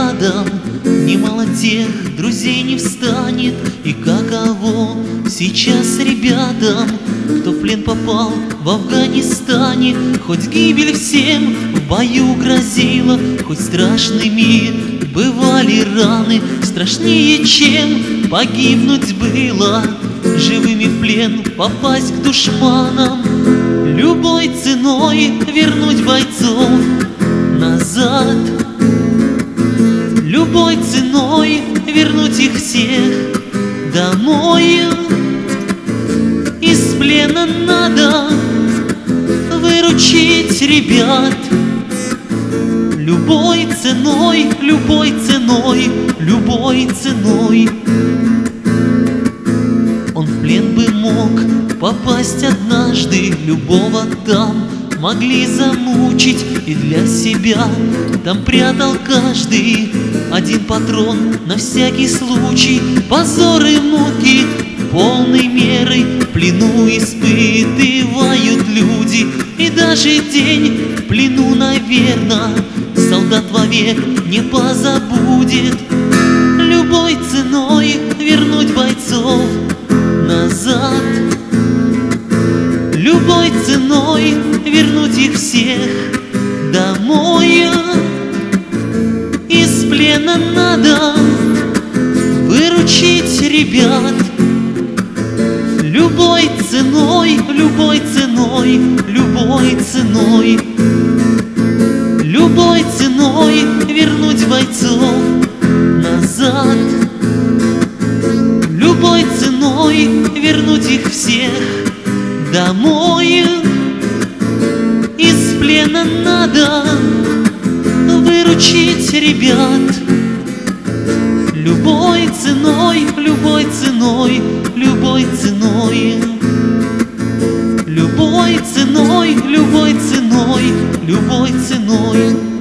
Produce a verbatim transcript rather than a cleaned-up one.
рядом, немало тех друзей не встанет. И каково сейчас ребятам, кто в плен попал в Афганистане. Хоть гибель всем в бою грозила, хоть страшными бывали раны, страшнее, чем погибнуть было, живыми в плен попасть к душманам. Любой ценой вернуть бойцов назад, любой ценой вернуть их всех домой. Из плена надо выручить ребят. Любой ценой, любой ценой, любой ценой. Он в плен бы мог попасть однажды, любого там могли замучить. И для себя там прятал каждый один патрон на всякий случай. Позоры, муки полной мерой в плену испытывают люди. И даже день в плену, наверно, солдат вовек не позабудет. Любой ценой вернуть бойцов назад, любой ценой вернуть их всех домой. Из плена надо выручить ребят. Любой ценой, любой ценой, любой ценой. Любой ценой вернуть бойцов назад, любой ценой вернуть их всех домой. Из плена надо выручить ребят. Любой ценой, любой ценой, любой ценой. Любой ценой, любой ценой, любой ценой.